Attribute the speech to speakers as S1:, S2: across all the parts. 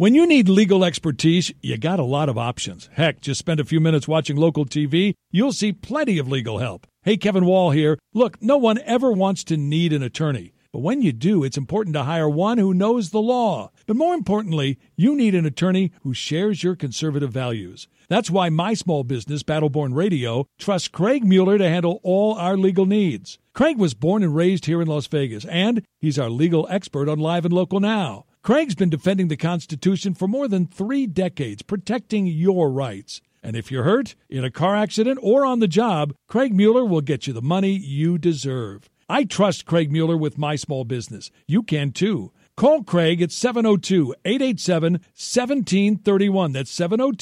S1: When you need legal expertise, you got a lot of options. Heck, just spend a few minutes watching local TV. You'll see plenty of legal help. Hey, Kevin Wall here. Look, no one ever wants to need an attorney. But when you do, it's important to hire one who knows the law. But more importantly, you need an attorney who shares your conservative values. That's why my small business, Battleborn Radio, trusts Craig Mueller to handle all our legal needs. Craig was born and raised here in Las Vegas, and he's our legal expert on Live and Local Now. Craig's been defending the Constitution for more than 3 decades, protecting your rights. And if you're hurt, in a car accident, or on the job, Craig Mueller will get you the money you deserve. I trust Craig Mueller with my small business. You can too. Call Craig at 702-887-1731. That's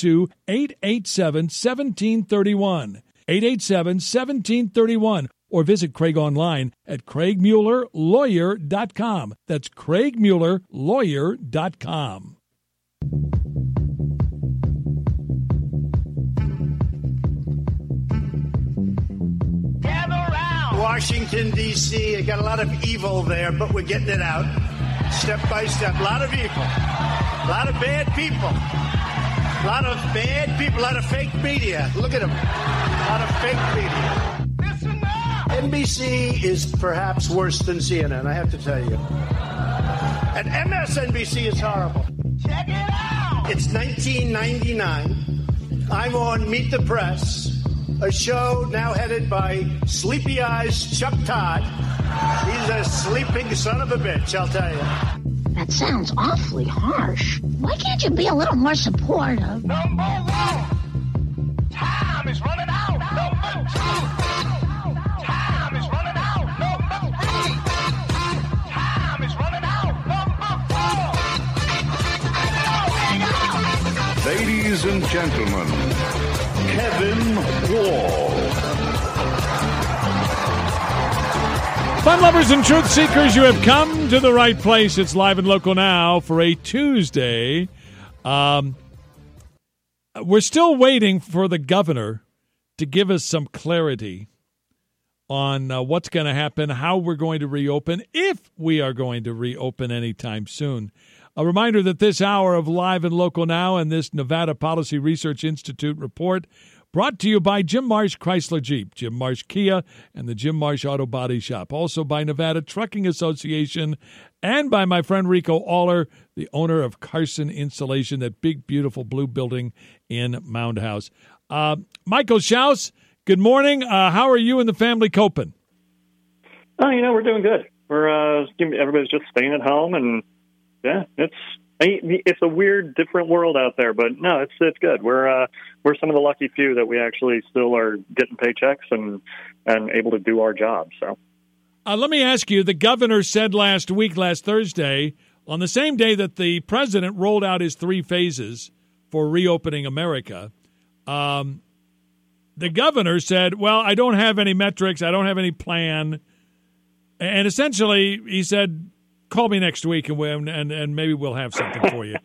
S1: 702-887-1731. 887-1731. Or visit Craig online at CraigMuellerLawyer.com. That's CraigMuellerLawyer.com.
S2: Washington, D.C. I got a lot of evil there, but we're getting it out step by step. A lot of evil. A lot of bad people. A lot of bad people. A lot of fake media. Look at them. A lot of fake media. Listen now. NBC is perhaps worse than CNN, I have to tell you. And MSNBC is horrible. Check it out. It's 1999. I'm on Meet the Press, a show now headed by Sleepy Eyes Chuck Todd. He's a sleeping son of a bitch, I'll tell you.
S3: That sounds awfully harsh. Why can't you be a little more supportive?
S4: Number one, time is running out. Number two, time is running out. Number three, time is running out. Number four.
S5: Ladies and gentlemen, Kevin Wall.
S1: Fun lovers and truth seekers, you have come to the right place. It's Live and Local Now for a Tuesday. We're still waiting for the governor to give us some clarity on what's going to happen, how we're going to reopen, if we are going to reopen anytime soon. A reminder that this hour of Live and Local Now and this Nevada Policy Research Institute report brought to you by Jim Marsh Chrysler Jeep, Jim Marsh Kia, and the Jim Marsh Auto Body Shop. Also by Nevada Trucking Association and by my friend Rico Aller, the owner of Carson Insulation, that big, beautiful blue building in Mound House. Michael Schaus, good morning. How are you and the family coping?
S6: Oh, we're doing good. Everybody's just staying at home, and yeah, it's a weird, different world out there, but no, it's good. We're some of the lucky few that we actually still are getting paychecks and able to do our job. So,
S1: let me ask you: the governor said last Thursday, on the same day that the president rolled out his 3 phases for reopening America, the governor said, "Well, I don't have any metrics, I don't have any plan," and essentially he said, call me next week and maybe we'll have something for you.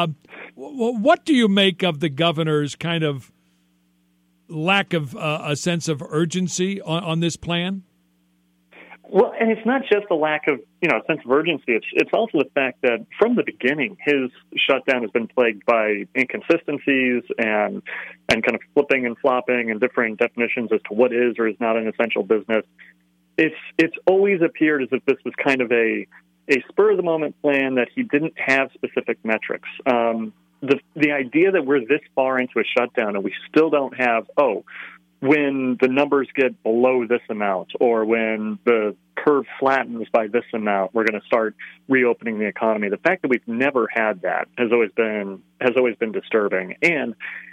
S1: What do you make of the governor's kind of lack of a sense of urgency on this plan?
S6: Well, and it's not just a lack of sense of urgency. It's also the fact that from the beginning, his shutdown has been plagued by inconsistencies and kind of flipping and flopping and differing definitions as to what is or is not an essential business. It's always appeared as if this was kind of a spur-of-the-moment plan that he didn't have specific metrics. The idea that we're this far into a shutdown and we still don't have, when the numbers get below this amount or when the curve flattens by this amount, we're going to start reopening the economy. The fact that we've never had that has always been disturbing. And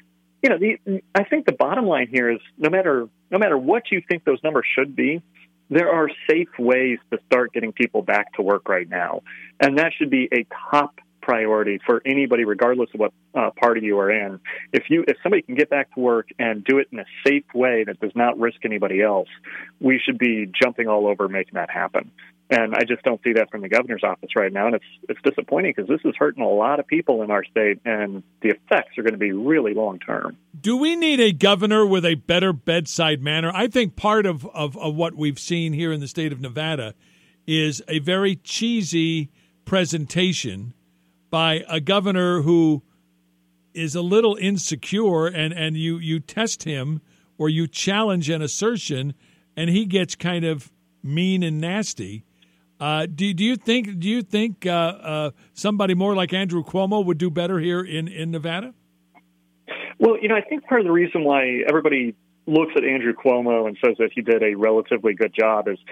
S6: I think the bottom line here is no matter what you think those numbers should be, there are safe ways to start getting people back to work right now. And that should be a top priority for anybody, regardless of what party you are in. If somebody can get back to work and do it in a safe way that does not risk anybody else, we should be jumping all over making that happen. And I just don't see that from the governor's office right now. And it's disappointing because this is hurting a lot of people in our state, and the effects are going to be really long term.
S1: Do we need a governor with a better bedside manner? I think part of what we've seen here in the state of Nevada is a very cheesy presentation by a governor who is a little insecure, and you test him or you challenge an assertion, and he gets kind of mean and nasty. Do you think somebody more like Andrew Cuomo would do better here in Nevada?
S6: Well, I think part of the reason why everybody looks at Andrew Cuomo and says that he did a relatively good job is,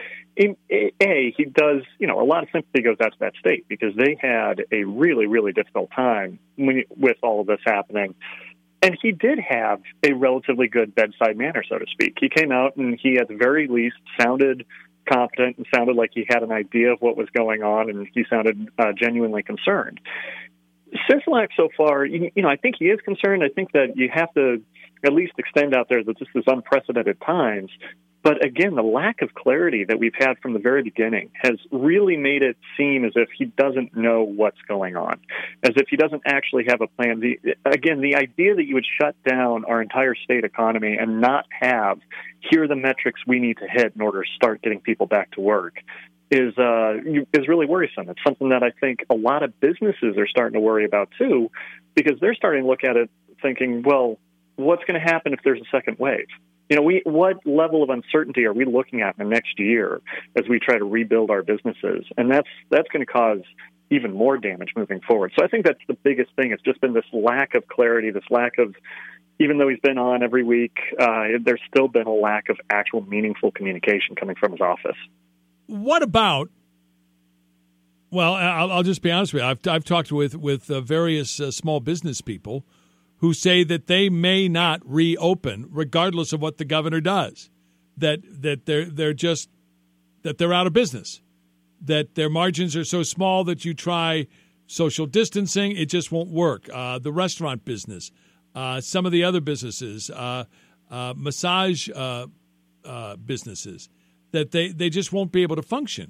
S6: he does, a lot of sympathy goes out to that state because they had a really, really difficult time with all of this happening. And he did have a relatively good bedside manner, so to speak. He came out and he, at the very least, sounded competent and sounded like he had an idea of what was going on, and he sounded genuinely concerned. Sisolak so far, I think he is concerned. I think that you have to at least extend out there that this is unprecedented times. But again, the lack of clarity that we've had from the very beginning has really made it seem as if he doesn't know what's going on, as if he doesn't actually have a plan. The idea that you would shut down our entire state economy and not have, here are the metrics we need to hit in order to start getting people back to work is really worrisome. It's something that I think a lot of businesses are starting to worry about too, because they're starting to look at it thinking, well, what's going to happen if there's a second wave? What level of uncertainty are we looking at in the next year as we try to rebuild our businesses? And that's going to cause even more damage moving forward. So I think that's the biggest thing. It's just been this lack of clarity, this lack of, even though he's been on every week, there's still been a lack of actual meaningful communication coming from his office.
S1: What about? Well, I'll just be honest with you. I've talked with various small business people who say that they may not reopen regardless of what the governor does. That they're out of business. That their margins are so small that you try social distancing, it just won't work. The restaurant business, some of the other businesses, massage businesses, that they just won't be able to function.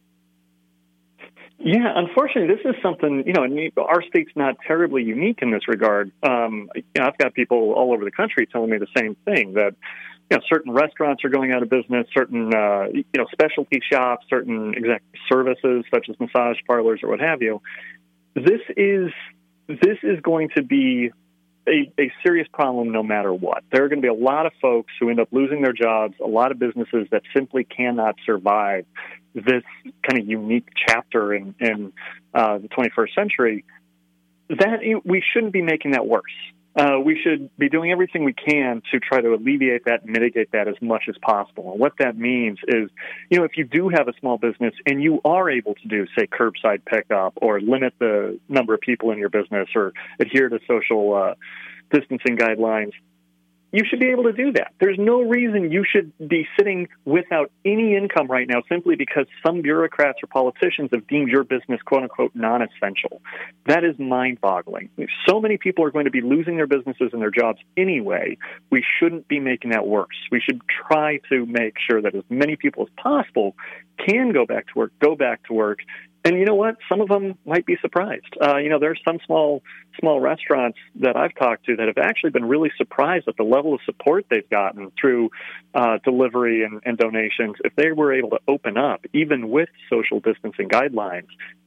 S6: Yeah, unfortunately, this is something, our state's not terribly unique in this regard. I've got people all over the country telling me the same thing, that, certain restaurants are going out of business, certain, specialty shops, certain executive services, such as massage parlors or what have you. This is going to be a serious problem no matter what. There are going to be a lot of folks who end up losing their jobs, a lot of businesses that simply cannot survive this kind of unique chapter in the 21st century. That we shouldn't be making that worse. We should be doing everything we can to try to alleviate that and mitigate that as much as possible. And what that means is, if you do have a small business and you are able to do, say, curbside pickup or limit the number of people in your business or adhere to social distancing guidelines, you should be able to do that. There's no reason you should be sitting without any income right now simply because some bureaucrats or politicians have deemed your business, quote unquote, non-essential. That is mind-boggling. If so many people are going to be losing their businesses and their jobs anyway, we shouldn't be making that worse. We should try to make sure that as many people as possible can go back to work. And you know what? Some of them might be surprised. There's some small restaurants that I've talked to that have actually been really surprised at the level of support they've gotten through delivery and donations. If they were able to open up, even with social distancing guidelines,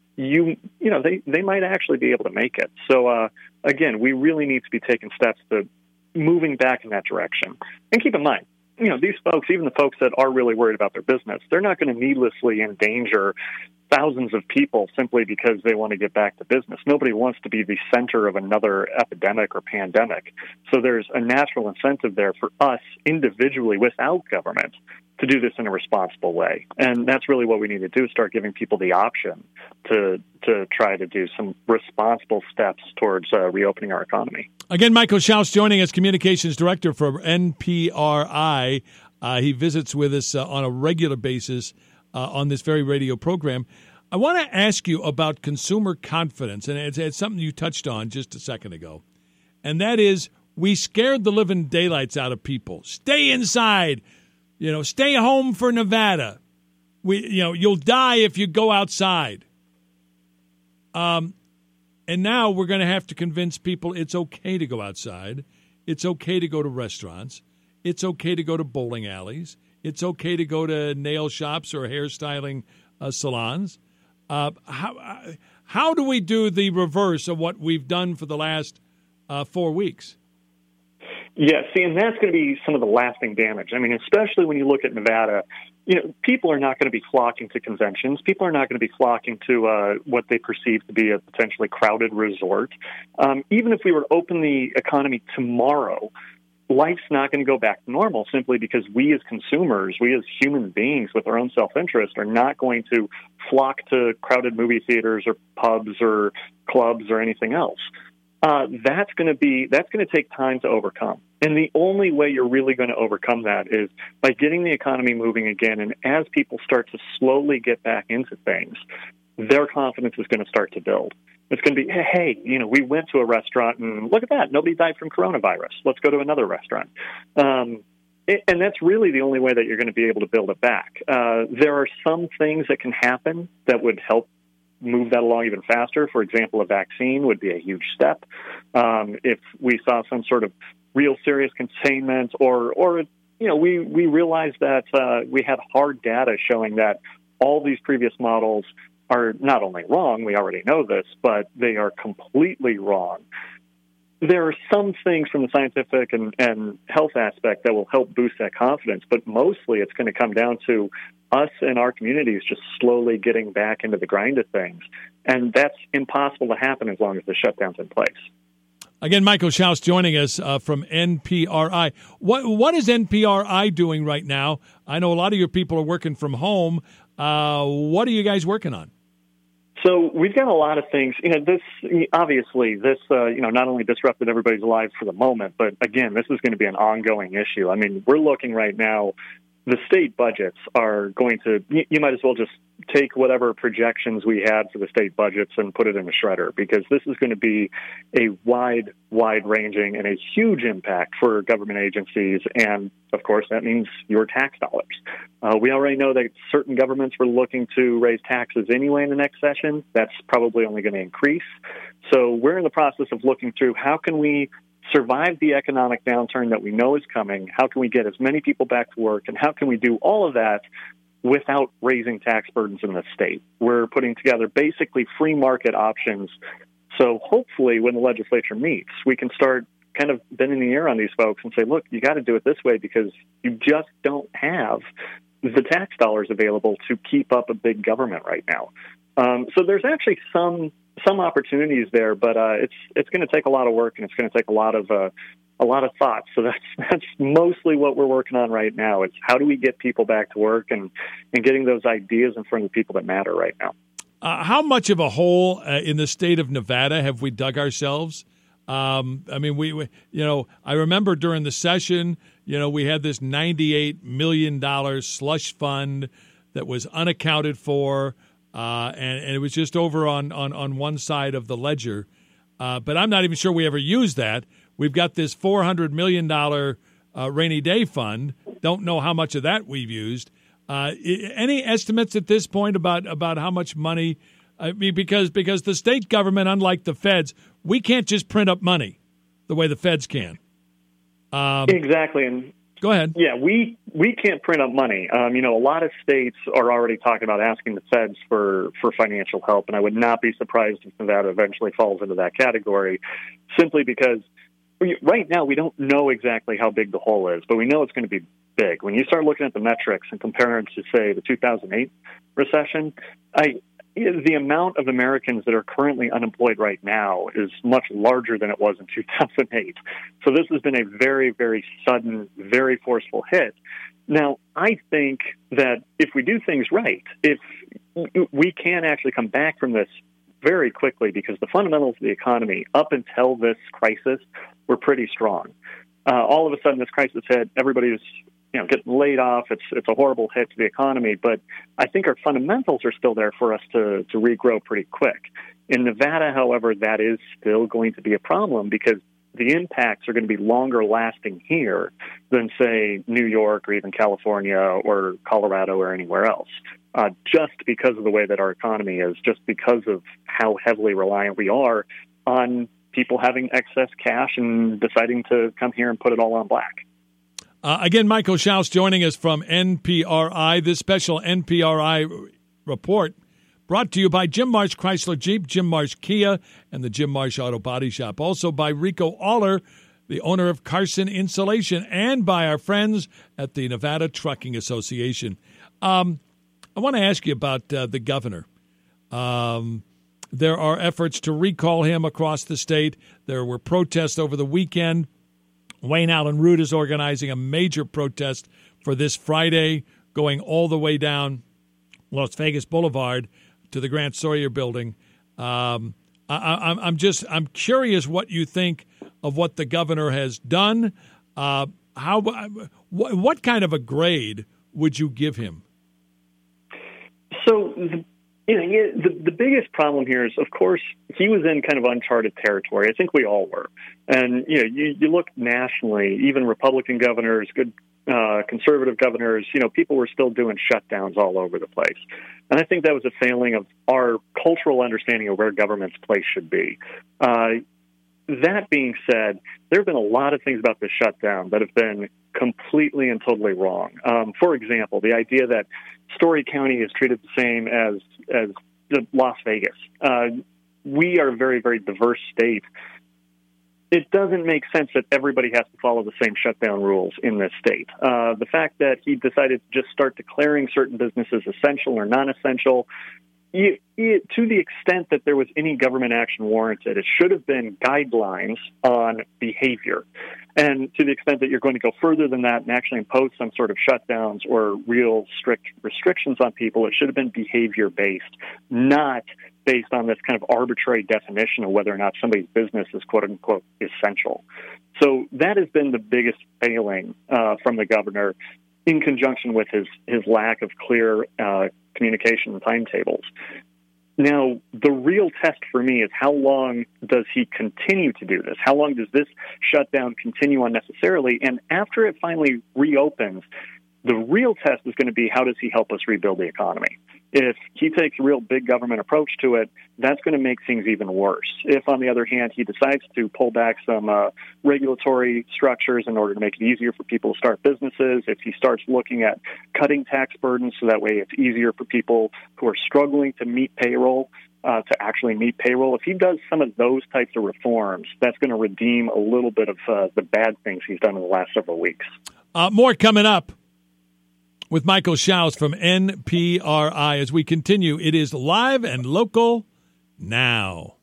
S6: they might actually be able to make it. So again, we really need to be taking steps to moving back in that direction. And keep in mind, these folks, even the folks that are really worried about their business, they're not going to needlessly endanger thousands of people simply because they want to get back to business. Nobody wants to be the center of another epidemic or pandemic. So there's a natural incentive there for us individually without government to do this in a responsible way. And that's really what we need to do, start giving people the option to try to do some responsible steps towards reopening our economy.
S1: Again, Michael Schaus joining us, Communications Director for NPRI. He visits with us on a regular basis on this very radio program. I want to ask you about consumer confidence, and it's something you touched on just a second ago, and that is we scared the living daylights out of people. Stay inside. Stay home for Nevada. You'll die if you go outside. And now we're going to have to convince people it's okay to go outside. It's okay to go to restaurants. It's okay to go to bowling alleys. It's okay to go to nail shops or hairstyling salons. How do we do the reverse of what we've done for the last 4 weeks?
S6: Yeah, see, and that's going to be some of the lasting damage. I mean, especially when you look at Nevada, people are not going to be flocking to conventions. People are not going to be flocking to what they perceive to be a potentially crowded resort. Even if we were to open the economy tomorrow, life's not going to go back to normal simply because we as consumers, we as human beings with our own self-interest are not going to flock to crowded movie theaters or pubs or clubs or anything else. That's going to take time to overcome. And the only way you're really going to overcome that is by getting the economy moving again. And as people start to slowly get back into things, their confidence is going to start to build. It's going to be, hey, we went to a restaurant and look at that. Nobody died from coronavirus. Let's go to another restaurant. And that's really the only way that you're going to be able to build it back. There are some things that can happen that would help move that along even faster. For example, a vaccine would be a huge step. If we saw some sort of real serious containment or we realized that we had hard data showing that all these previous models are not only wrong, we already know this, but they are completely wrong. There are some things from the scientific and health aspect that will help boost that confidence, but mostly it's going to come down to us and our communities just slowly getting back into the grind of things. And that's impossible to happen as long as the shutdown's in place.
S1: Again, Michael Schaus joining us from NPRI. What is NPRI doing right now? I know a lot of your people are working from home. What are you guys working on?
S6: So we've got a lot of things. This not only disrupted everybody's lives for the moment, but again, this is going to be an ongoing issue. I mean, we're looking right now. The state budgets are going to, you might as well just take whatever projections we had for the state budgets and put it in a shredder, because this is going to be a wide-ranging and a huge impact for government agencies. And, of course, that means your tax dollars. We already know that certain governments were looking to raise taxes anyway in the next session. That's probably only going to increase. So we're in the process of looking through how can we survive the economic downturn that we know is coming? How can we get as many people back to work? And how can we do all of that without raising tax burdens in the state? We're putting together basically free market options. So hopefully when the legislature meets, we can start kind of bending the ear on these folks and say, look, you got to do it this way because you just don't have the tax dollars available to keep up a big government right now. So there's actually some opportunities there, but it's going to take a lot of work and it's going to take a lot of thought. So that's mostly what we're working on right now. It's how do we get people back to work and getting those ideas in front of the people that matter right now.
S1: How much of a hole in the state of Nevada have we dug ourselves? I mean, we I remember during the session, we had this $98 million slush fund that was unaccounted for. And it was just over on one side of the ledger. But I'm not even sure we ever used that. We've got this $400 million rainy day fund. Don't know how much of that we've used. Any estimates at this point about how much money? I mean, because the state government, unlike the feds, we can't just print up money the way the feds can.
S6: Exactly. And
S1: go ahead.
S6: Yeah, we can't print up money. A lot of states are already talking about asking the feds for financial help, and I would not be surprised if Nevada eventually falls into that category, simply because right now we don't know exactly how big the hole is, but we know it's going to be big. When you start looking at the metrics and comparing to, say, the 2008 recession, the amount of Americans that are currently unemployed right now is much larger than it was in 2008. So this has been a very, very sudden, very forceful hit. Now, I think that if we do things right, if we can actually come back from this very quickly, because the fundamentals of the economy up until this crisis were pretty strong. All of a sudden, this crisis hit. Everybody's getting laid off. It's a horrible hit to the economy, but I think our fundamentals are still there for us to regrow pretty quick. In Nevada, however, that is still going to be a problem because the impacts are going to be longer lasting here than, say, New York or even California or Colorado or anywhere else, just because of the way that our economy is, just because of how heavily reliant we are on people having excess cash and deciding to come here and put it all on black.
S1: Again, Michael Schaus joining us from NPRI. This special NPRI report Brought to you by Jim Marsh Chrysler Jeep, Jim Marsh Kia, and the Jim Marsh Auto Body Shop. Also by Rico Aller, the owner of Carson Insulation, and by our friends at the Nevada Trucking Association. I want to ask you about the governor. There are efforts to recall him across the state. There were protests over the weekend. Wayne Allen Root is organizing a major protest for this Friday, going all the way down Las Vegas Boulevard to the Grant Sawyer Building. I'm curious what you think of what the governor has done. What kind of a grade would you give him?
S6: So, the biggest problem here is, of course, he was in kind of uncharted territory. I think we all were. And, you look nationally, even Republican governors, good conservative governors, people were still doing shutdowns all over the place. And I think that was a failing of our cultural understanding of where government's place should be. That being said, there have been a lot of things about this shutdown that have been completely and totally wrong. For example, the idea that Story County is treated the same as Las Vegas. We are a very, very diverse state. It doesn't make sense that everybody has to follow the same shutdown rules in this state. The fact that he decided to just start declaring certain businesses essential or non-essential, to the extent that there was any government action warranted, it should have been guidelines on behavior. And to the extent that you're going to go further than that and actually impose some sort of shutdowns or real strict restrictions on people, it should have been behavior-based, not based on this kind of arbitrary definition of whether or not somebody's business is quote-unquote essential. So that has been the biggest failing from the governor, in conjunction with his lack of clear communication and timetables. Now, the real test for me is how long does he continue to do this? How long does this shutdown continue unnecessarily? And after it finally reopens, the real test is going to be how does he help us rebuild the economy? If he takes a real big government approach to it, that's going to make things even worse. If, on the other hand, he decides to pull back some regulatory structures in order to make it easier for people to start businesses, if he starts looking at cutting tax burdens so that way it's easier for people who are struggling to meet payroll to actually meet payroll, if he does some of those types of reforms, that's going to redeem a little bit of the bad things he's done in the last several weeks.
S1: More coming up with Michael Schaus from NPRI as we continue. It is Live and Local now.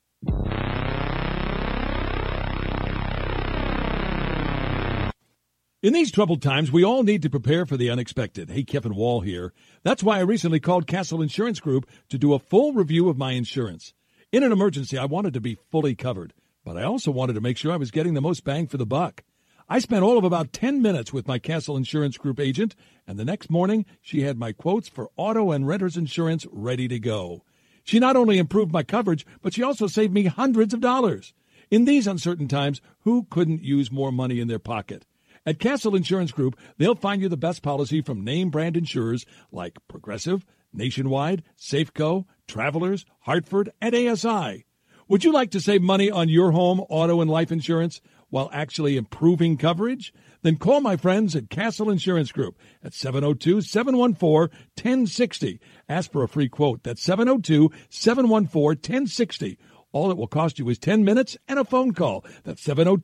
S1: In these troubled times, we all need to prepare for the unexpected. Hey, Kevin Wall here. That's why I recently called Castle Insurance Group to do a full review of my insurance. In an emergency, I wanted to be fully covered, but I also wanted to make sure I was getting the most bang for the buck. I spent all of about 10 minutes with my Castle Insurance Group agent, and the next morning, she had my quotes for auto and renter's insurance ready to go. She not only improved my coverage, but she also saved me hundreds of dollars. In these uncertain times, who couldn't use more money in their pocket? At Castle Insurance Group, they'll find you the best policy from name brand insurers like Progressive, Nationwide, Safeco, Travelers, Hartford, and ASI. Would you like to save money on your home, auto, and life insurance while actually improving coverage? Then call my friends at Castle Insurance Group at 702-714-1060. Ask for a free quote. That's 702-714-1060. All it will cost you is 10 minutes and a phone call. That's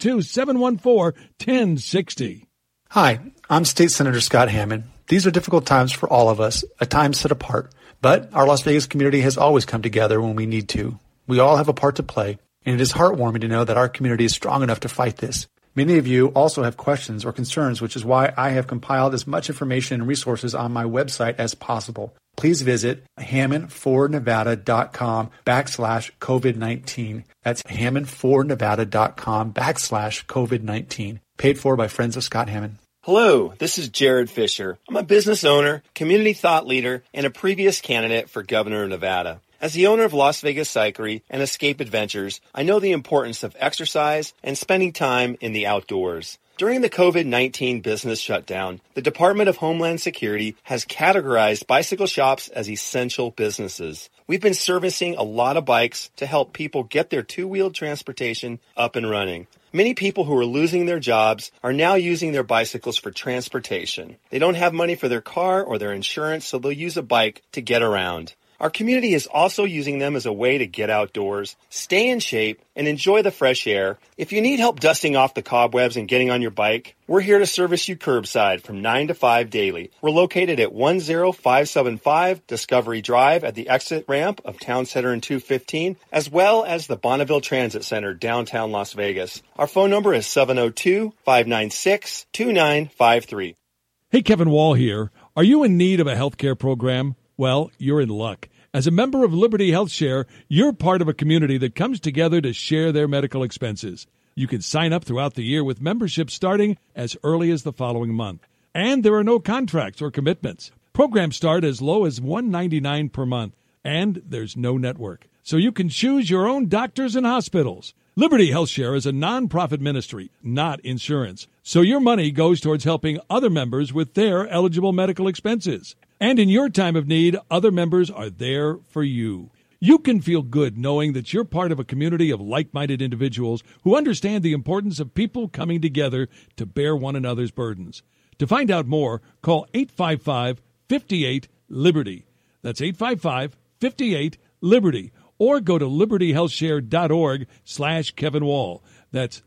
S1: 702-714-1060.
S7: Hi, I'm State Senator Scott Hammond. These are difficult times for all of us, a time set apart. But our Las Vegas community has always come together when we need to. We all have a part to play, and it is heartwarming to know that our community is strong enough to fight this. Many of you also have questions or concerns, which is why I have compiled as much information and resources on my website as possible. Please visit HammondForNevada.com/COVID-19. That's HammondForNevada.com/COVID-19. Paid for by Friends of Scott Hammond.
S8: Hello, this is Jared Fisher. I'm a business owner, community thought leader, and a previous candidate for governor of Nevada. As the owner of Las Vegas Cyclery and Escape Adventures, I know the importance of exercise and spending time in the outdoors. During the COVID-19 business shutdown, the Department of Homeland Security has categorized bicycle shops as essential businesses. We've been servicing a lot of bikes to help people get their two-wheeled transportation up and running. Many people who are losing their jobs are now using their bicycles for transportation. They don't have money for their car or their insurance, so they'll use a bike to get around. Our community is also using them as a way to get outdoors, stay in shape, and enjoy the fresh air. If you need help dusting off the cobwebs and getting on your bike, we're here to service you curbside from 9 to 5 daily. We're located at 10575 Discovery Drive at the exit ramp of Town Center and 215, as well as the Bonneville Transit Center, downtown Las Vegas. Our phone number is 702-596-2953.
S1: Hey, Kevin Wall here. Are you in need of a healthcare program? Well, you're in luck. As a member of Liberty Health Share, you're part of a community that comes together to share their medical expenses. You can sign up throughout the year with membership starting as early as the following month. And there are no contracts or commitments. Programs start as low as $199 per month, and there's no network. So you can choose your own doctors and hospitals. Liberty Health Share is a nonprofit ministry, not insurance. So your money goes towards helping other members with their eligible medical expenses. And in your time of need, other members are there for you. You can feel good knowing that you're part of a community of like-minded individuals who understand the importance of people coming together to bear one another's burdens. To find out more, call 855-58-LIBERTY. That's 855-58-LIBERTY. Or go to libertyhealthshare.org/Kevin Wall. That's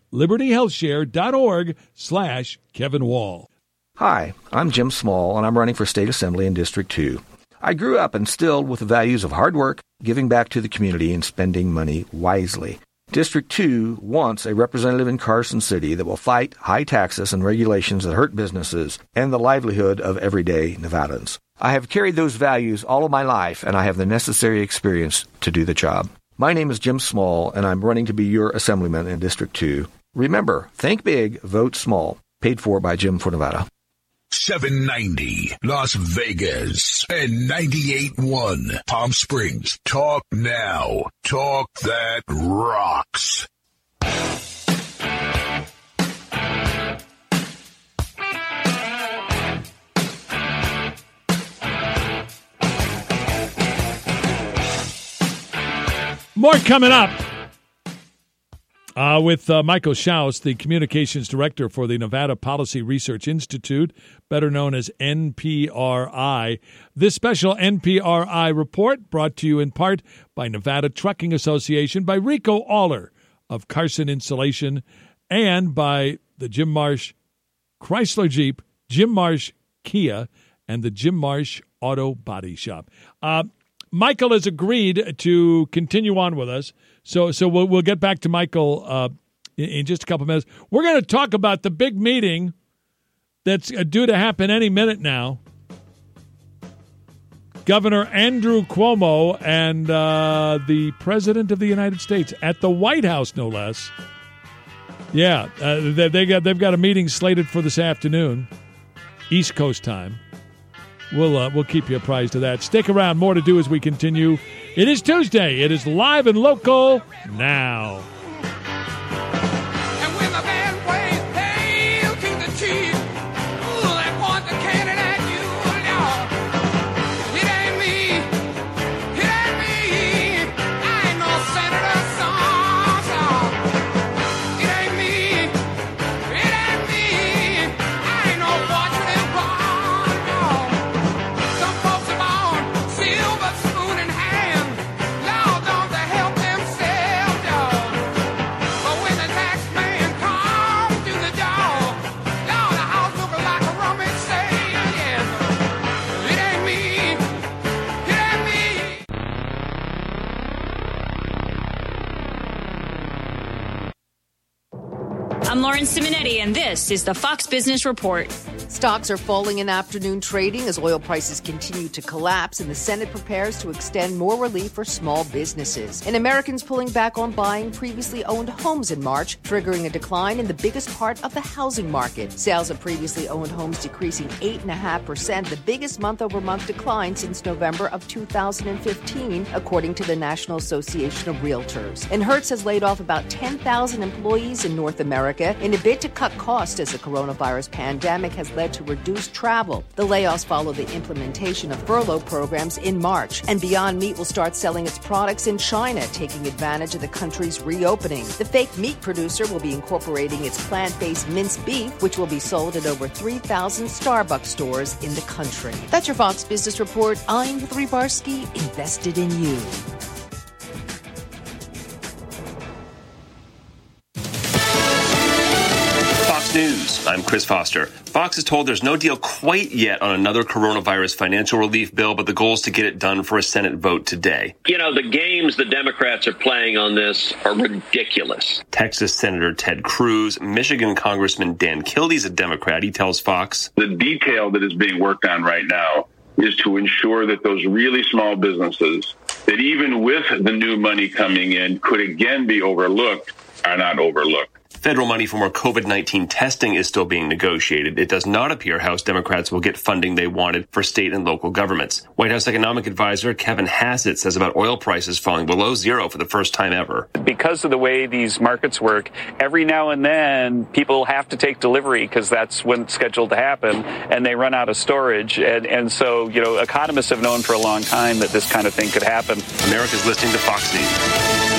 S1: libertyhealthshare.org/Kevin Wall.
S9: Hi, I'm Jim Small, and I'm running for State Assembly in District 2. I grew up instilled with the values of hard work, giving back to the community, and spending money wisely. District 2 wants a representative in Carson City that will fight high taxes and regulations that hurt businesses and the livelihood of everyday Nevadans. I have carried those values all of my life, and I have the necessary experience to do the job. My name is Jim Small, and I'm running to be your assemblyman in District 2. Remember, think big, vote small. Paid for by Jim for Nevada.
S10: 790 Las Vegas and 98.1 Palm Springs. Talk now. Talk that rocks.
S1: More coming up with Michael Schaus, the Communications Director for the Nevada Policy Research Institute, better known as NPRI. This special NPRI report brought to you in part by Nevada Trucking Association, by Rico Aller of Carson Insulation, and by the Jim Marsh Chrysler Jeep, Jim Marsh Kia, and the Jim Marsh Auto Body Shop. Michael has agreed to continue on with us, so we'll get back to Michael in just a couple minutes. We're going to talk about the big meeting that's due to happen any minute now. Governor Andrew Cuomo and the President of the United States at the White House, no less. Yeah, they've got a meeting slated for this afternoon, East Coast time. We'll keep you apprised of that. Stick around. More to do as we continue. It is Tuesday. It is Live and Local now.
S11: And when the band plays Hail to the Chief, that points the cannon at you, Lord. It ain't me. It ain't me. I ain't no Senator Song. It ain't me. It ain't me. I ain't no fortunate one, no. Some folks are born silver spoon in hand. Lord, don't they help themselves, dog? But when the tax man comes to the door, Lord, the house looking like a rummage sale, yes. It ain't me. It ain't me.
S12: I'm Lauren Simonetti, and this is the Fox Business Report.
S13: Stocks are falling in afternoon trading as oil prices continue to collapse and the Senate prepares to extend more relief for small businesses. And Americans pulling back on buying previously owned homes in March, triggering a decline in the biggest part of the housing market. Sales of previously owned homes decreasing 8.5%, the biggest month-over-month decline since November of 2015, according to the National Association of Realtors. And Hertz has laid off about 10,000 employees in North America America in a bid to cut costs as the coronavirus pandemic has led to reduced travel. The layoffs follow the implementation of furlough programs in March, and Beyond Meat will start selling its products in China, taking advantage of the country's reopening. The fake meat producer will be incorporating its plant-based minced beef, which will be sold at over 3,000 Starbucks stores in the country. That's your Fox Business Report. I'm Hillary Barsky, invested in you.
S14: News. I'm Chris Foster. Fox is told there's no deal quite yet on another coronavirus financial relief bill, but the goal is to get it done for a Senate vote today.
S15: You know, the games the Democrats are playing on this are ridiculous.
S14: Texas Senator Ted Cruz, Michigan Congressman Dan Kildee's a Democrat. He tells Fox,
S16: the detail that is being worked on right now is to ensure that those really small businesses that even with the new money coming in could again be overlooked are not overlooked.
S14: Federal money for more COVID-19 testing is still being negotiated. It does not appear House Democrats will get funding they wanted for state and local governments. White House economic advisor Kevin Hassett says about oil prices falling below zero for the first time ever.
S17: Because of the way these markets work, every now and then people have to take delivery because that's when it's scheduled to happen, and they run out of storage. And so, you know, economists have known for a long time that this kind of thing could happen.
S14: America's listening to Fox News.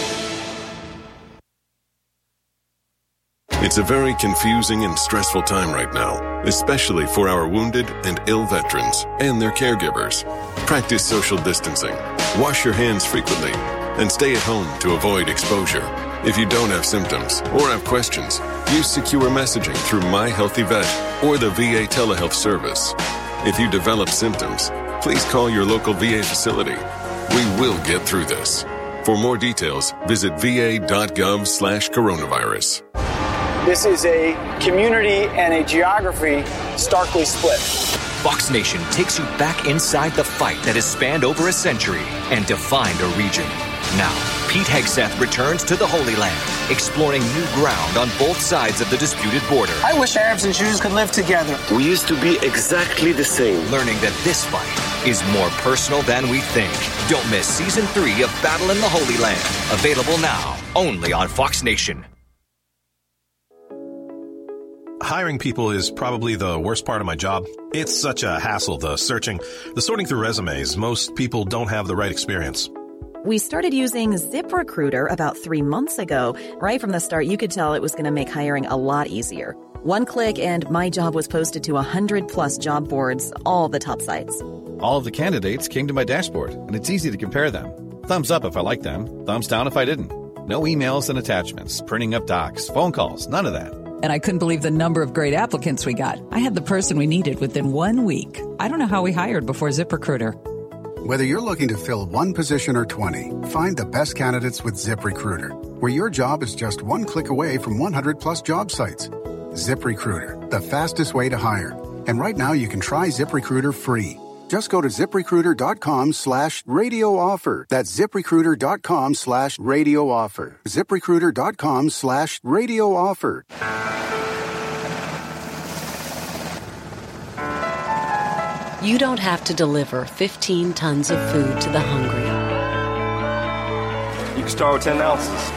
S18: It's a very confusing and stressful time right now, especially for our wounded and ill veterans and their caregivers. Practice social distancing, wash your hands frequently, and stay at home to avoid exposure. If you don't have symptoms or have questions, use secure messaging through My Healthy Vet or the VA telehealth service. If you develop symptoms, please call your local VA facility. We will get through this. For more details, visit va.gov/coronavirus.
S19: This is a community and a geography starkly split.
S20: Fox Nation takes you back inside the fight that has spanned over a century and defined a region. Now, Pete Hegseth returns to the Holy Land, exploring new ground on both sides of the disputed border.
S19: I wish Arabs and Jews could live together.
S20: We used to be exactly the same. Learning that this fight is more personal than we think. Don't miss Season 3 of Battle in the Holy Land. Available now, only on Fox Nation.
S21: Hiring people is probably the worst part of my job. It's such a hassle, the searching, the sorting through resumes. Most people don't have the right experience.
S22: We started using ZipRecruiter about 3 months ago. Right from the start, you could tell it was going to make hiring a lot easier. One click and my job was posted to 100+ job boards, all the top sites.
S23: All of the candidates came to my dashboard, and it's easy to compare them. Thumbs up if I liked them, thumbs down if I didn't. No emails and attachments, printing up docs, phone calls, none of that.
S24: And I couldn't believe the number of great applicants we got. I had the person we needed within 1 week. I don't know how we hired before ZipRecruiter.
S25: Whether you're looking to fill one position or 20, find the best candidates with ZipRecruiter, where your job is just one click away from 100+ job sites. ZipRecruiter, the fastest way to hire. And right now you can try ZipRecruiter free. Just go to ZipRecruiter.com/radio offer. That's ZipRecruiter.com/radio offer. ZipRecruiter.com/radio offer.
S26: You don't have to deliver 15 tons of food to the hungry.
S27: You can start with 10 ounces.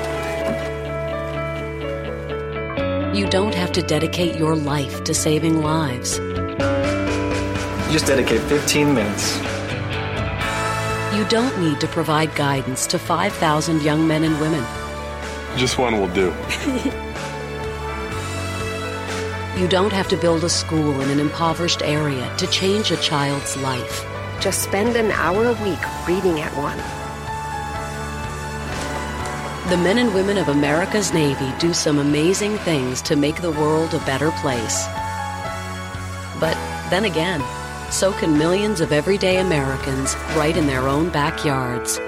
S26: You don't have to dedicate your life to saving lives.
S27: You just dedicate 15 minutes.
S26: You don't need to provide guidance to 5,000 young men and women.
S27: Just one will do.
S26: You don't have to build a school in an impoverished area to change a child's life.
S28: Just spend an hour a week reading at one.
S26: The men and women of America's Navy do some amazing things to make the world a better place. But then again, so can millions of everyday Americans right in their own backyards.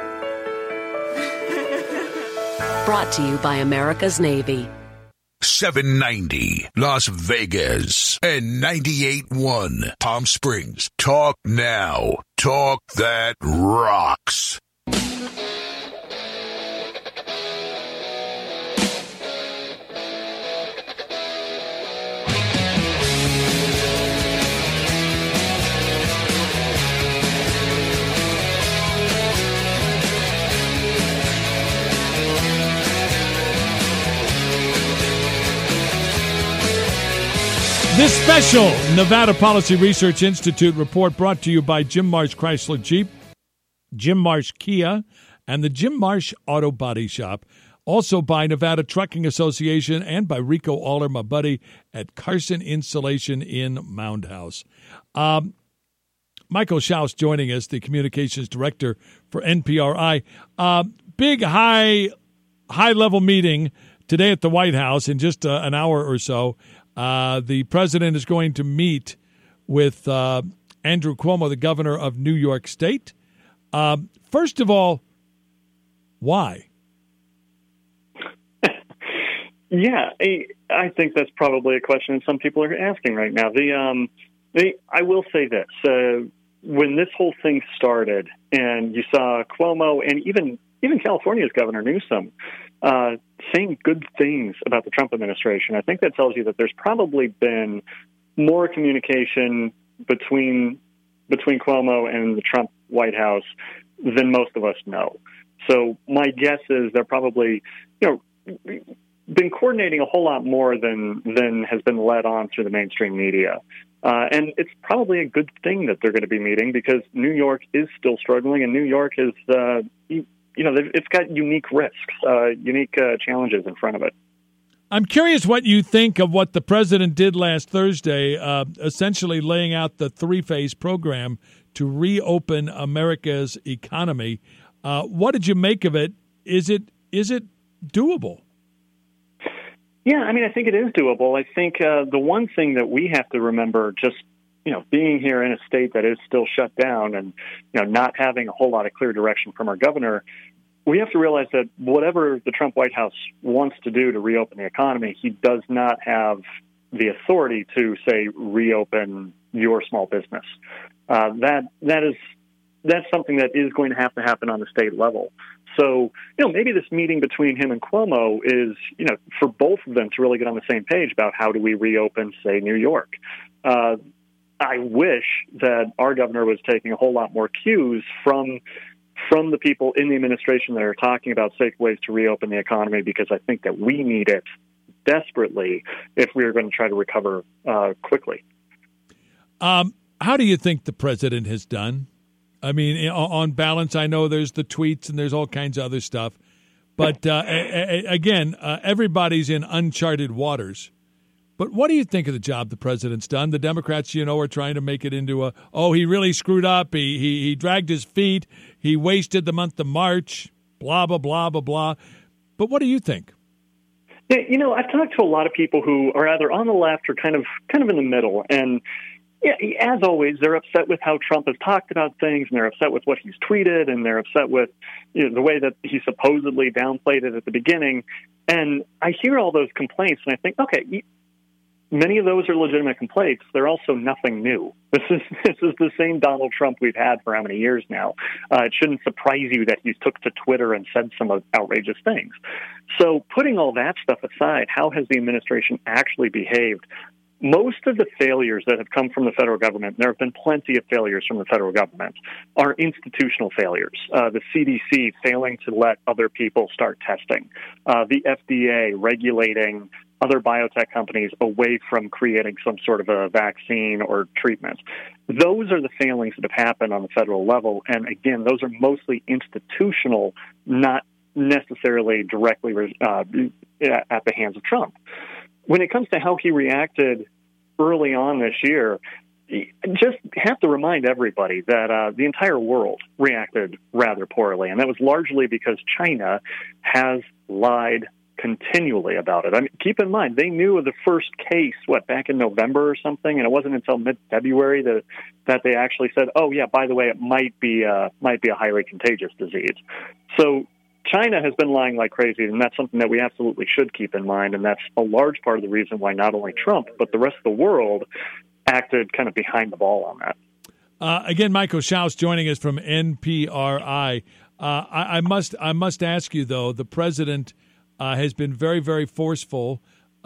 S26: Brought to you by America's Navy.
S10: 790 Las Vegas and 98.1 Palm Springs. Talk now. Talk that rocks.
S1: This special Nevada Policy Research Institute report brought to you by Jim Marsh Chrysler Jeep, Jim Marsh Kia, and the Jim Marsh Auto Body Shop. Also by Nevada Trucking Association and by Rico Aller, my buddy, at Carson Insulation in Mound House. Michael Schaus joining us, the Communications Director for NPRI. Big high-level meeting today at the White House in just an hour or so. The president is going to meet with Andrew Cuomo, the governor of New York State. First of all, why?
S2: Yeah, I think that's probably a question some people are asking right now. I will say this. When this whole thing started and you saw Cuomo and even California's Governor Newsom saying good things about the Trump administration, I think that tells you that there's probably been more communication between Cuomo and the Trump White House than most of us know. So my guess is they're probably, been coordinating a whole lot more than has been led on through the mainstream media. And it's probably a good thing that they're going to be meeting because New York is still struggling, and New York is, it's got unique risks, unique challenges in front of it.
S1: I'm curious what you think of what the president did last Thursday, essentially laying out the three-phase program to reopen America's economy. What did you make of it? Is it doable?
S2: Yeah, I think it is doable. I think the one thing that we have to remember, just being here in a state that is still shut down and not having a whole lot of clear direction from our governor, we have to realize that whatever the Trump White House wants to do to reopen the economy, he does not have the authority to say reopen your small business. That's something that is going to happen on the state level. So, maybe this meeting between him and Cuomo is, for both of them to really get on the same page about how do we reopen, say, New York. I wish that our governor was taking a whole lot more cues from the people in the administration that are talking about safe ways to reopen the economy, because I think that we need it desperately if we are going to try to recover quickly.
S1: How do you think the president has done? On balance, I know there's the tweets and there's all kinds of other stuff. But, again, everybody's in uncharted waters. But what do you think of the job the president's done? The Democrats, are trying to make it into he really screwed up. He dragged his feet. He wasted the month of March, blah, blah, blah, blah, blah. But what do you think?
S2: Yeah, I've talked to a lot of people who are either on the left or kind of in the middle. And yeah, as always, they're upset with how Trump has talked about things, and they're upset with what he's tweeted, and they're upset with the way that he supposedly downplayed it at the beginning. And I hear all those complaints, and I think, okay, many of those are legitimate complaints. They're also nothing new. This is the same Donald Trump we've had for how many years now. It shouldn't surprise you that he took to Twitter and said some outrageous things. So putting all that stuff aside, how has the administration actually behaved? Most of the failures that have come from the federal government, and there have been plenty of failures from the federal government, are institutional failures. The CDC failing to let other people start testing. The FDA regulating other biotech companies away from creating some sort of a vaccine or treatment. Those are the failings that have happened on the federal level. And again, those are mostly institutional, not necessarily directly at the hands of Trump. When it comes to how he reacted early on this year, just have to remind everybody that the entire world reacted rather poorly. And that was largely because China has lied continually about it. Keep in mind, they knew of the first case, back in November or something, and it wasn't until mid-February that they actually said, oh, yeah, by the way, it might be a highly contagious disease. So China has been lying like crazy, and that's something that we absolutely should keep in mind, and that's a large part of the reason why not only Trump, but the rest of the world acted kind of behind the ball on that.
S1: Again, Michael Schaus joining us from NPRI. I must ask you, though, the president has been very, very forceful.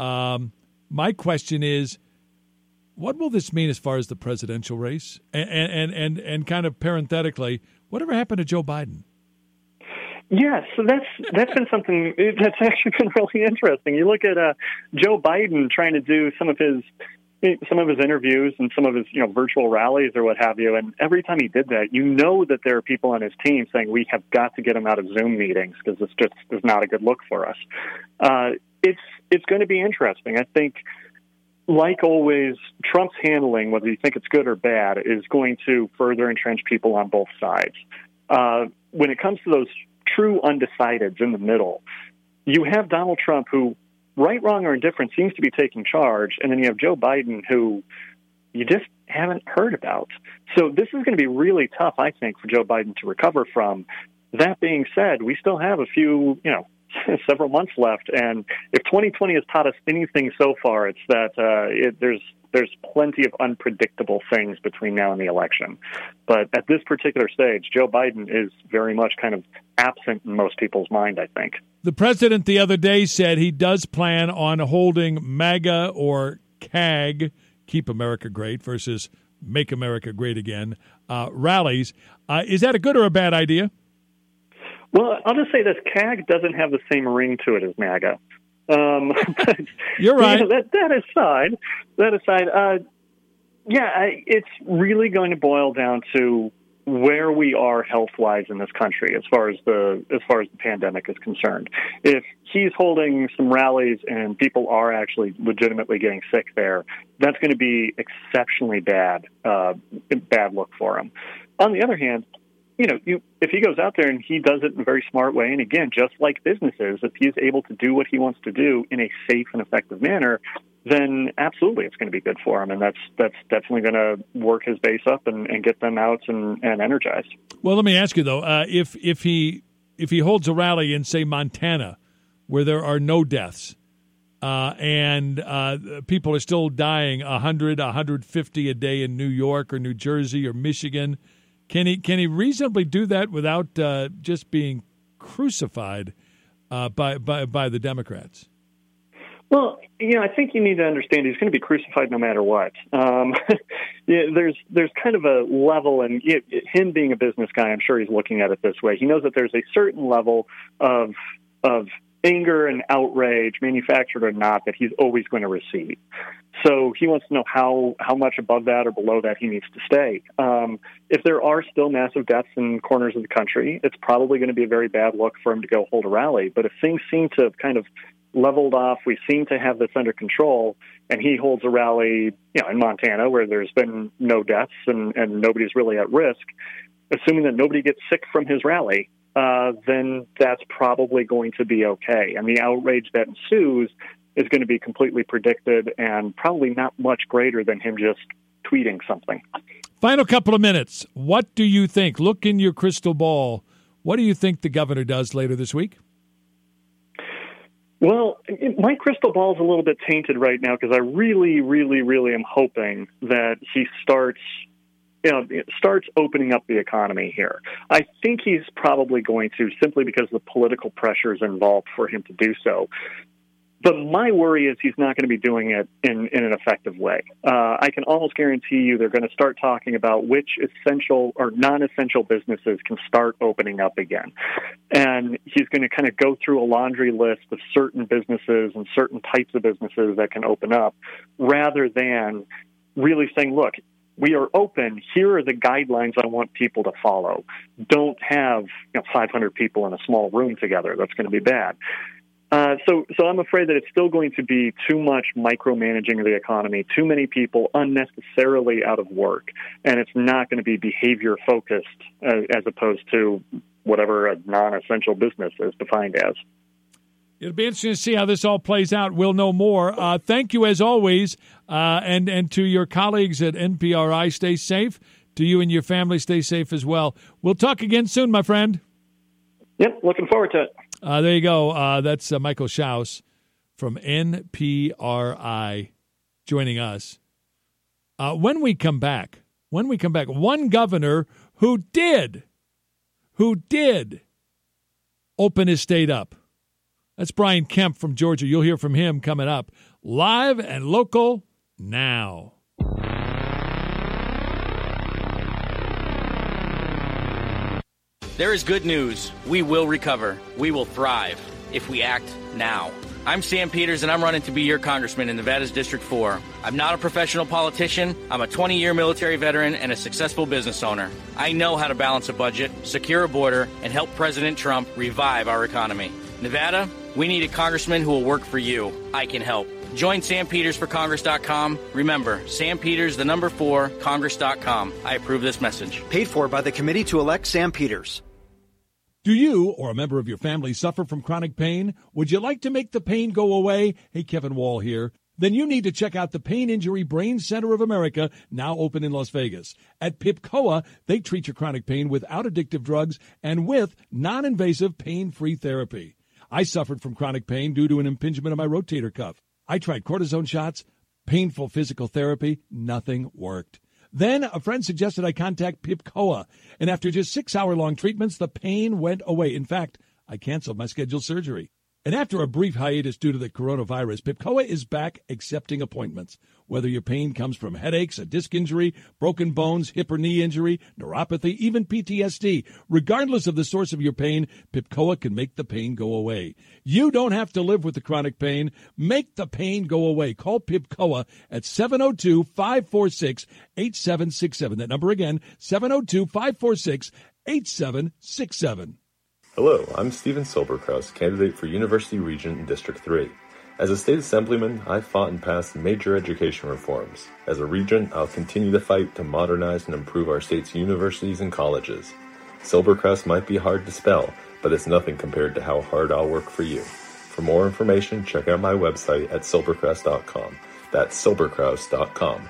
S1: My question is, what will this mean as far as the presidential race? And kind of parenthetically, whatever happened to Joe Biden?
S2: Yeah, so that's been something that's actually been really interesting. You look at Joe Biden trying to do some of his some of his interviews and some of his, virtual rallies or what have you. And every time he did that, that there are people on his team saying, we have got to get him out of Zoom meetings because this just is not a good look for us. It's going to be interesting. I think, like always, Trump's handling, whether you think it's good or bad, is going to further entrench people on both sides. When it comes to those true undecideds in the middle, you have Donald Trump, who, right, wrong, or indifferent, seems to be taking charge, and then you have Joe Biden, who you just haven't heard about. So this is going to be really tough, I think, for Joe Biden to recover from. That being said, we still have a few, several months left, and if 2020 has taught us anything so far, it's that there's plenty of unpredictable things between now and the election. But at this particular stage, Joe Biden is very much kind of absent in most people's mind, I think.
S1: The president the other day said he does plan on holding MAGA or CAG, Keep America Great, versus Make America Great Again, rallies. Is that a good or a bad idea?
S2: Well, I'll just say this. CAG doesn't have the same ring to it as MAGA. But,
S1: you're right.
S2: That aside, it's really going to boil down to where we are health-wise in this country as far as the pandemic is concerned. If he's holding some rallies and people are actually legitimately getting sick there, that's going to be exceptionally bad look for him. On the other hand, if he goes out there and he does it in a very smart way, and again, just like businesses, if he's able to do what he wants to do in a safe and effective manner, then absolutely it's going to be good for him, and that's definitely going to work his base up and get them out and energized.
S1: Well, let me ask you though, if he holds a rally in, say, Montana, where there are no deaths, and people are still dying 100, 150 a day in New York or New Jersey or Michigan, can he reasonably do that without just being crucified by the Democrats?
S2: Well, I think you need to understand he's going to be crucified no matter what. There's kind of a level, and him being a business guy, I'm sure he's looking at it this way. He knows that there's a certain level of anger and outrage, manufactured or not, that he's always going to receive. So he wants to know how much above that or below that he needs to stay. If there are still massive deaths in corners of the country, it's probably going to be a very bad look for him to go hold a rally. But if things seem to have kind of leveled off, we seem to have this under control, and he holds a rally, in Montana where there's been no deaths and nobody's really at risk, assuming that nobody gets sick from his rally, then that's probably going to be okay. And the outrage that ensues is going to be completely predicted and probably not much greater than him just tweeting something.
S1: Final couple of minutes. What do you think? Look in your crystal ball. What do you think the governor does later this week?
S2: Well, my crystal ball is a little bit tainted right now because I really, really, really am hoping that he starts opening up the economy here. I think he's probably going to, simply because of the political pressures involved for him to do so. But my worry is he's not going to be doing it in an effective way. I can almost guarantee you they're going to start talking about which essential or non-essential businesses can start opening up again. And he's going to kind of go through a laundry list of certain businesses and certain types of businesses that can open up, rather than really saying, look, we are open. Here are the guidelines I want people to follow. Don't have 500 people in a small room together. That's going to be bad. So I'm afraid that it's still going to be too much micromanaging of the economy, too many people unnecessarily out of work, and it's not going to be behavior-focused as opposed to whatever a non-essential business is defined as.
S1: It'll be interesting to see how this all plays out. We'll know more. Thank you, as always, and to your colleagues at NPRI, stay safe. To you and your family, stay safe as well. We'll talk again soon, my friend.
S2: Yep, looking forward to it.
S1: There you go. That's Michael Schaus from NPRI joining us. When we come back, one governor who did open his state up. That's Brian Kemp from Georgia. You'll hear from him coming up. Live and local now.
S3: There is good news. We will recover. We will thrive if we act now. I'm Sam Peters, and I'm running to be your congressman in Nevada's District 4. I'm not a professional politician. I'm a 20-year military veteran and a successful business owner. I know how to balance a budget, secure a border, and help President Trump revive our economy. Nevada, we need a congressman who will work for you. I can help. Join SamPetersForCongress.com. Remember, Sam Peters, the number 4, Congress.com. I approve this message.
S4: Paid for by the committee to elect Sam Peters.
S1: Do you or a member of your family suffer from chronic pain? Would you like to make the pain go away? Hey, Kevin Wall here. Then you need to check out the Pain Injury Brain Center of America, now open in Las Vegas. At PIPCOA, they treat your chronic pain without addictive drugs and with non-invasive pain-free therapy. I suffered from chronic pain due to an impingement of my rotator cuff. I tried cortisone shots, painful physical therapy, nothing worked. Then a friend suggested I contact PIPCOA, and after just 6-hour-long treatments, the pain went away. In fact, I canceled my scheduled surgery. And after a brief hiatus due to the coronavirus, PIPCOA is back accepting appointments. Whether your pain comes from headaches, a disc injury, broken bones, hip or knee injury, neuropathy, even PTSD, regardless of the source of your pain, PIPCOA can make the pain go away. You don't have to live with the chronic pain. Make the pain go away. Call PIPCOA at 702-546-8767. That number again, 702-546-8767.
S5: Hello, I'm Steven Silberkraus, candidate for University Regent in District 3. As a state assemblyman, I've fought and passed major education reforms. As a regent, I'll continue to fight to modernize and improve our state's universities and colleges. Silberkraus might be hard to spell, but it's nothing compared to how hard I'll work for you. For more information, check out my website at silberkraus.com. That's silberkraus.com.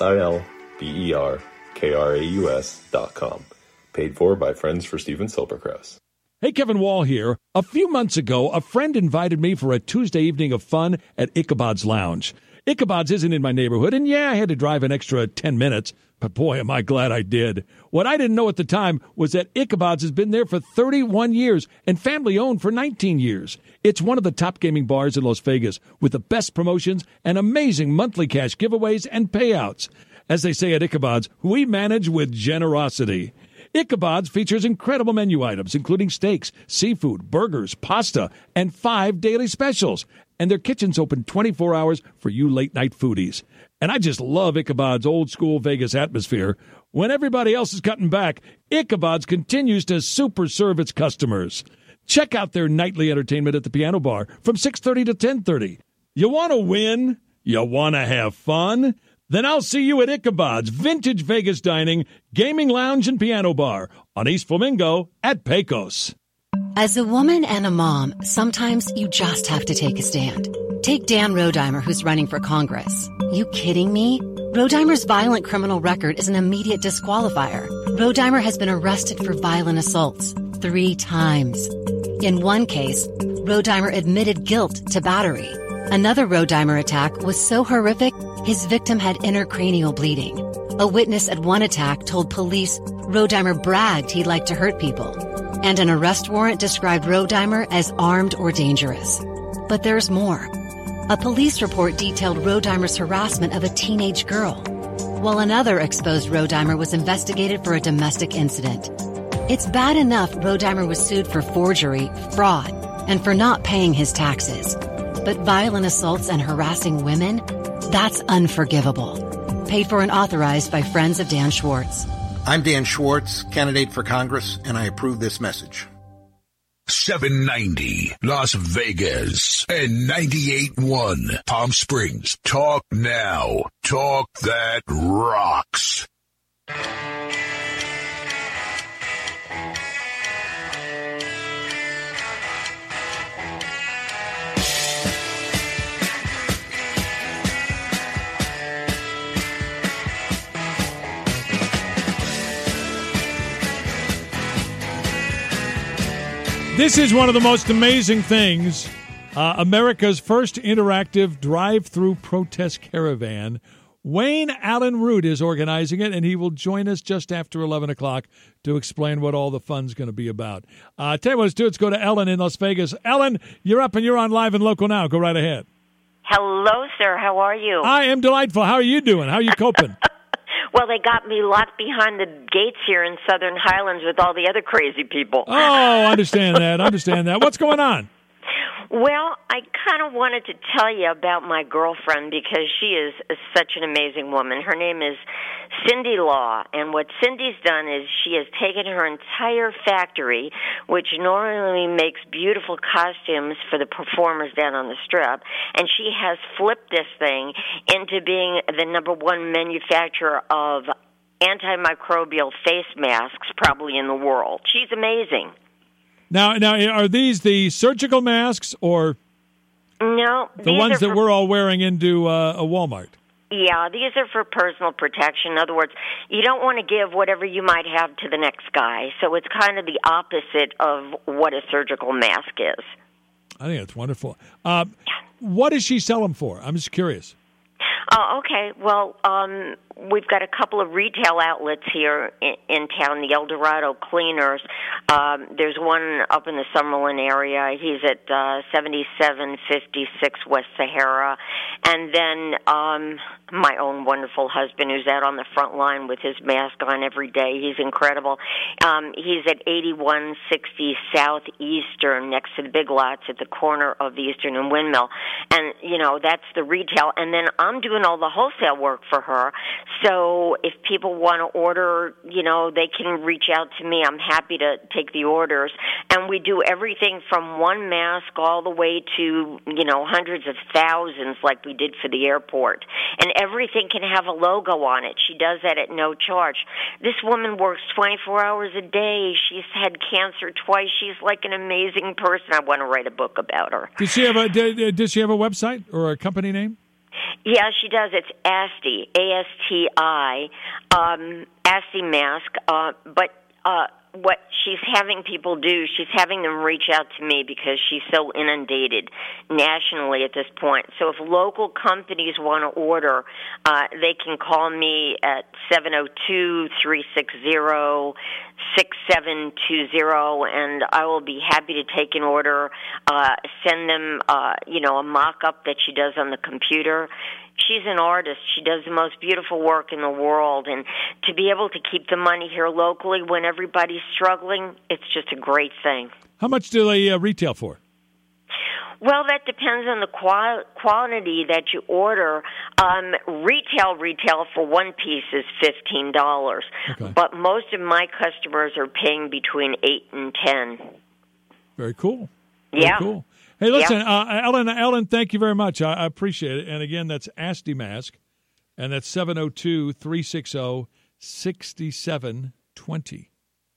S5: SILBERKRAUS.com. Paid for by Friends for Steven Silberkraus.
S1: Hey, Kevin Wall here. A few months ago, a friend invited me for a Tuesday evening of fun at Ichabod's Lounge. Ichabod's isn't in my neighborhood, and yeah, I had to drive an extra 10 minutes, but boy, am I glad I did. What I didn't know at the time was that Ichabod's has been there for 31 years and family-owned for 19 years. It's one of the top gaming bars in Las Vegas with the best promotions and amazing monthly cash giveaways and payouts. As they say at Ichabod's, we manage with generosity. Ichabod's features incredible menu items, including steaks, seafood, burgers, pasta, and 5 daily specials. And their kitchen's open 24 hours for you late-night foodies. And I just love Ichabod's old-school Vegas atmosphere. When everybody else is cutting back, Ichabod's continues to super serve its customers. Check out their nightly entertainment at the Piano Bar from 6:30 to 10:30. You want to win? You want to have fun? Then I'll see you at Ichabod's Vintage Vegas Dining, Gaming Lounge, and Piano Bar on East Flamingo at Pecos.
S6: As a woman and a mom, sometimes you just have to take a stand. Take Dan Rodimer, who's running for Congress. You kidding me? Rodimer's violent criminal record is an immediate disqualifier. Rodimer has been arrested for violent assaults 3 times. In one case, Rodimer admitted guilt to battery. Another Rodimer attack was so horrific, his victim had intracranial bleeding. A witness at one attack told police Rodimer bragged he liked to hurt people. And an arrest warrant described Rodimer as armed or dangerous. But there's more. A police report detailed Rodimer's harassment of a teenage girl, while another exposed Rodimer was investigated for a domestic incident. It's bad enough Rodimer was sued for forgery, fraud, and for not paying his taxes. But violent assaults and harassing women? That's unforgivable. Paid for and authorized by Friends of Dan Schwartz.
S7: I'm Dan Schwartz, candidate for Congress, and I approve this message.
S10: 790 Las Vegas and 98.1 Palm Springs. Talk now. Talk that rocks.
S1: This is one of the most amazing things. America's first interactive drive-through protest caravan. Wayne Allen Root is organizing it, and he will join us just after 11 o'clock to explain what all the fun's going to be about. Tell you what, let's do. Let's go to Ellen in Las Vegas. Ellen, you're up and you're on Live and Local now. Go right ahead.
S8: Hello, sir. How are you?
S1: I am delightful. How are you doing? How are you coping?
S8: Well, they got me locked behind the gates here in Southern Highlands with all the other crazy people.
S1: Oh, understand that. What's going on?
S8: Well, I kind of wanted to tell you about my girlfriend because she is such an amazing woman. Her name is Cindy Law, and what Cindy's done is she has taken her entire factory, which normally makes beautiful costumes for the performers down on the Strip, and she has flipped this thing into being the number one manufacturer of antimicrobial face masks probably in the world. She's amazing. Now,
S1: are these the surgical masks or
S8: no?
S1: The ones that we're all wearing into a Walmart?
S8: Yeah, these are for personal protection. In other words, you don't want to give whatever you might have to the next guy. So it's kind of the opposite of what a surgical mask is.
S1: I think that's wonderful. What does she sell them for? I'm just curious.
S8: Okay. Well, we've got a couple of retail outlets here in town, the El Dorado Cleaners. There's one up in the Summerlin area. He's at 7756 West Sahara. And then my own wonderful husband, who's out on the front line with his mask on every day. He's incredible. He's at 8160 Southeastern, next to the Big Lots at the corner of the Eastern and Windmill. And, that's the retail. And then I'm doing all the wholesale work for her. So if people want to order, they can reach out to me. I'm happy to take the orders. And we do everything from one mask all the way to, hundreds of thousands like we did for the airport. And everything can have a logo on it. She does that at no charge. This woman works 24 hours a day. She's had cancer twice. She's like an amazing person. I want to write a book about her.
S1: Does she have a website or a company name?
S8: Yeah, she does. It's ASTI, A-S-T-I, ASTI mask. But what she's having people do, she's having them reach out to me because she's so inundated nationally at this point. So if local companies want to order, they can call me at 702-360-6720, and I will be happy to take an order, send them, a mock-up that she does on the computer. She's an artist. She does the most beautiful work in the world. And to be able to keep the money here locally when everybody's struggling, it's just a great thing.
S1: How much do they retail for?
S8: Well, that depends on the quantity that you order. Retail for one piece is $15. Okay. But most of my customers are paying between $8 and $10.
S1: Very cool. Very cool. Hey, listen, Ellen, thank you very much. I appreciate it. And again, that's ASTI Mask, and that's 702-360-6720.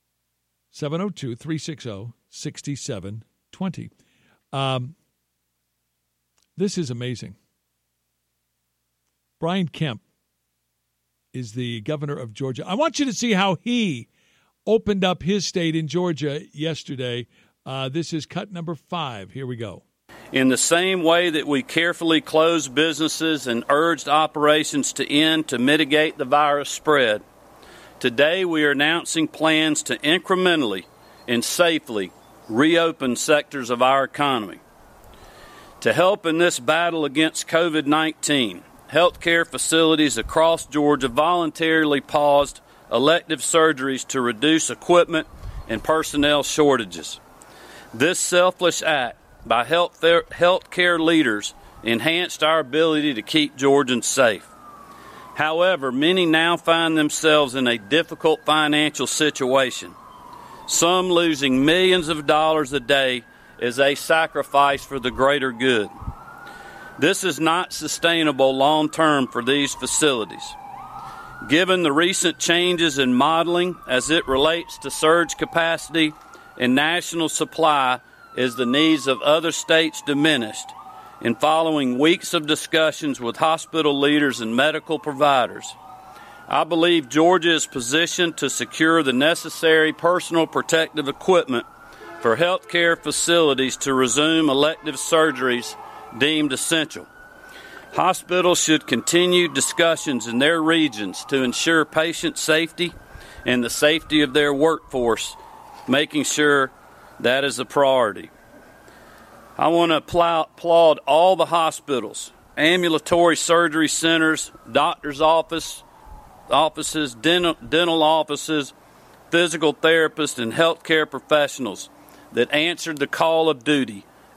S1: 702-360-6720. This is amazing. Brian Kemp is the governor of Georgia. I want you to see how he opened up his state in Georgia yesterday. This is cut number 5. Here we go.
S9: In the same way that we carefully closed businesses and urged operations to end to mitigate the virus spread, today we are announcing plans to incrementally and safely reopen sectors of our economy. To help in this battle against COVID-19, healthcare facilities across Georgia voluntarily paused elective surgeries to reduce equipment and personnel shortages. This selfless act by healthcare leaders enhanced our ability to keep Georgians safe. However, many now find themselves in a difficult financial situation, some losing millions of dollars a day as they sacrifice for the greater good. This is not sustainable long-term for these facilities. Given the recent changes in modeling as it relates to surge capacity and national supply as the needs of other states diminished, and following weeks of discussions with hospital leaders and medical providers, I believe Georgia is positioned to secure the necessary personal protective equipment for healthcare facilities to resume elective surgeries deemed essential. Hospitals should continue discussions in their regions to ensure patient safety and the safety of their workforce, making sure that is a priority. I want to applaud all the hospitals, ambulatory surgery centers, doctor's offices, dental offices, physical therapists, and healthcare professionals that answered the call of duty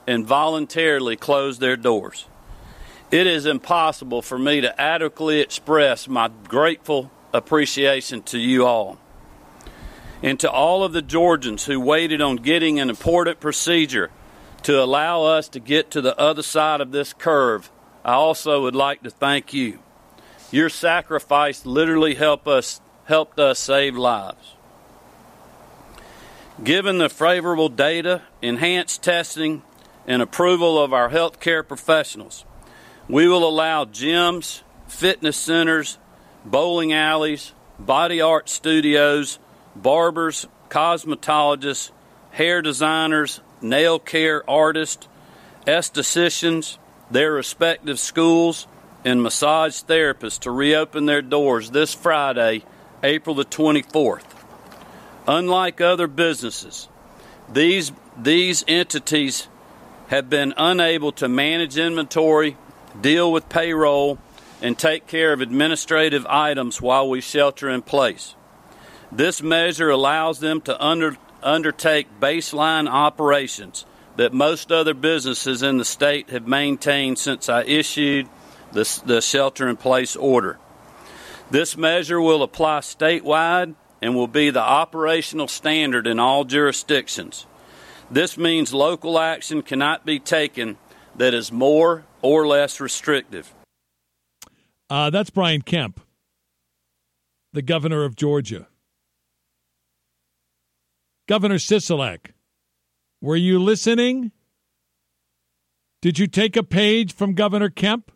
S9: and voluntarily close their doors. It is impossible for me to adequately express my grateful appreciation to you all. And to all of the Georgians who waited on getting an important procedure to allow us to get to the other side of this curve, I also would like to thank you. Your sacrifice literally helped us save lives. Given the favorable data, enhanced testing, and approval of our healthcare professionals, we will allow gyms, fitness centers, bowling alleys, body art studios, barbers, cosmetologists, hair designers, nail care artists, estheticians, their respective schools, and massage therapists to reopen their doors this Friday, April the 24th. Unlike other businesses, these entities have been unable to manage inventory, deal with payroll, and take care of administrative items while we shelter in place. This measure allows them to undertake baseline operations that most other businesses in the state have maintained since I issued the shelter-in-place order. This measure will apply statewide and will be the operational standard in all jurisdictions. This means local action cannot be taken that is more or less restrictive.
S1: That's Brian Kemp, the governor of Georgia. Governor Sisolak, were you listening? Did you take a page from Governor Kemp?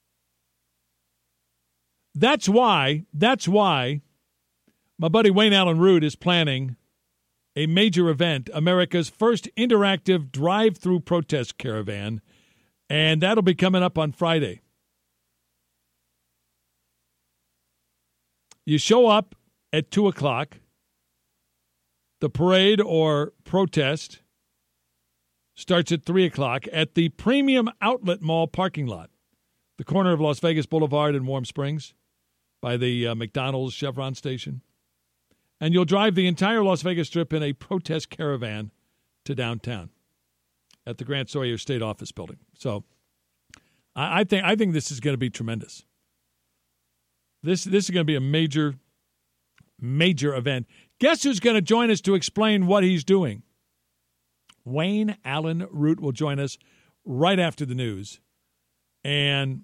S1: That's why my buddy Wayne Allen Root is planning a major event, America's first interactive drive-through protest caravan, and that'll be coming up on Friday. You show up at 2 o'clock. The parade or protest starts at 3 o'clock at the Premium Outlet Mall parking lot, the corner of Las Vegas Boulevard and Warm Springs by the McDonald's Chevron station. And you'll drive the entire Las Vegas Strip in a protest caravan to downtown at the Grant Sawyer State Office Building. So I think this is going to be tremendous. This is going to be a major event. Guess who's going to join us to explain what he's doing? Wayne Allen Root will join us right after the news. And,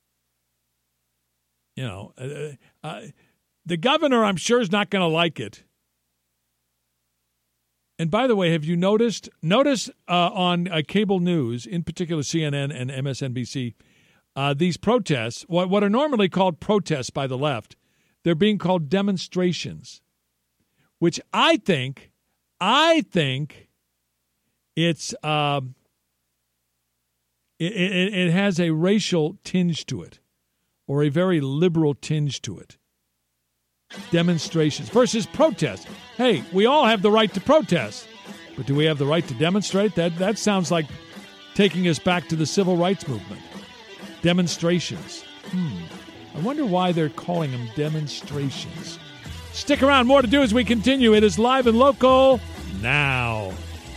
S1: the governor, I'm sure, is not going to like it. And by the way, have you noticed on cable news, in particular CNN and MSNBC, these protests, what are normally called protests by the left, they're being called demonstrations, which I think it's it has a racial tinge to it, or a very liberal tinge to it. Demonstrations versus protests. Hey, we all have the right to protest, but do we have the right to demonstrate? That sounds like taking us back to the civil rights movement. Demonstrations. I wonder why they're calling them demonstrations. Stick around. More to do as we continue. It is Live and Local now.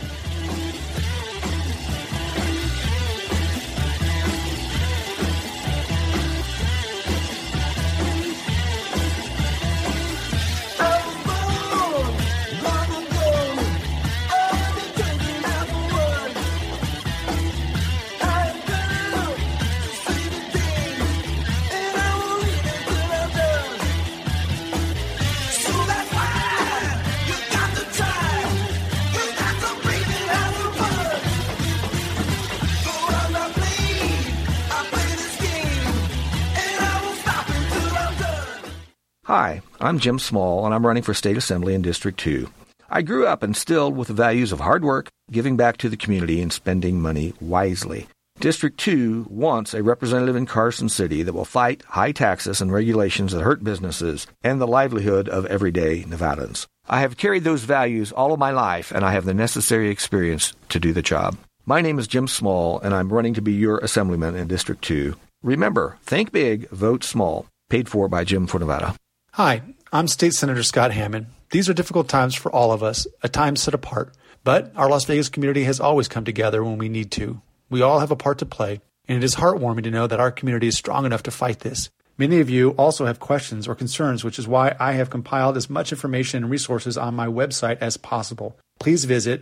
S11: Hi, I'm Jim Small, and I'm running for State Assembly in District 2. I grew up instilled with the values of hard work, giving back to the community, and spending money wisely. District 2 wants a representative in Carson City that will fight high taxes and regulations that hurt businesses and the livelihood of everyday Nevadans. I have carried those values all of my life, and I have the necessary experience to do the job. My name is Jim Small, and I'm running to be your assemblyman in District 2. Remember, think big, vote small. Paid for by Jim for Nevada.
S12: Hi, I'm State Senator Scott Hammond. These are difficult times for all of us, a time set apart. But our Las Vegas community has always come together when we need to. We all have a part to play, and it is heartwarming to know that our community is strong enough to fight this. Many of you also have questions or concerns, which is why I have compiled as much information and resources on my website as possible. Please visit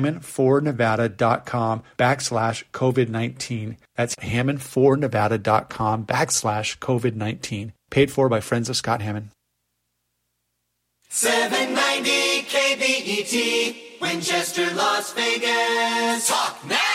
S12: hammond4nevada.com/COVID-19. That's hammond4nevada.com/COVID-19. Paid for by Friends of Scott Hammond.
S13: 790 KBET, Winchester, Las Vegas. Talk now.